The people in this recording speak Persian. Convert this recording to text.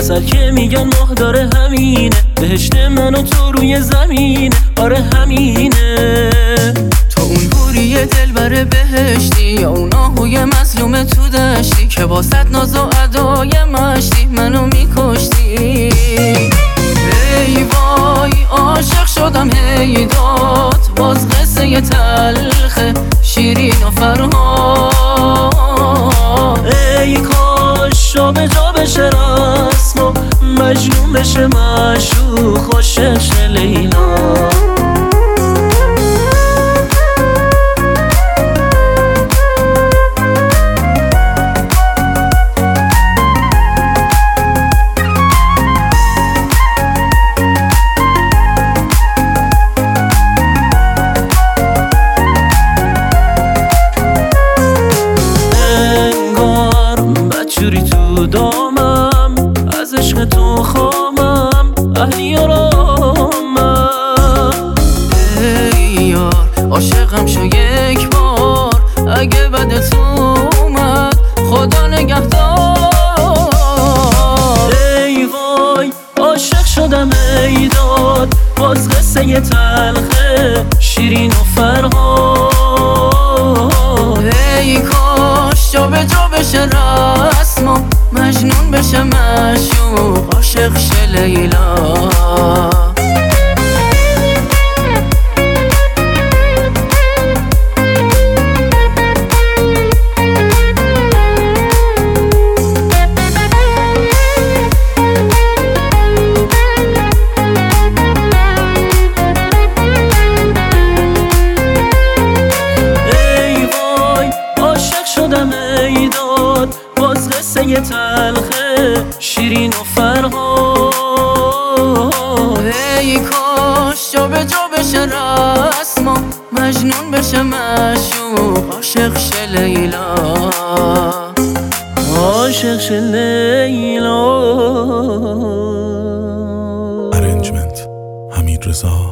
اصل که میگن ماه داره همینه، بهشت من و تو روی زمینه، آره همینه. تو اون حوری دلبر بهشتی یا اون آهوی مظلوم تو دشتی که باست ناز و ادای مشتی منو میکشتی. ای وای عاشق شدم هی داد، باز قصه تلخه شیرین و فرهاد. ای کاش جا به جا بشه رسم و مجنون بشه معشوق عاشق شه لیلا. چوری تو دامم از عشق تو خامم اهلی آرامم. ای یار عاشقم شو یک بار، اگه بدت اومد خدا نگهدار. ای وای عاشق شدم ای داد، باز قصه تلخه شیرین و فرهاد. ای کاش جا به جا بشه رسم و مجنون بشه معشوق عاشق شه لیلا. باز قصه تلخه شیرین و فرهاد. ای کاش جا به جا بشه رسم و مجنون بشه معشوق عاشق شه لیلا. عاشق شه لیلا. ارنجمنت حمید رضا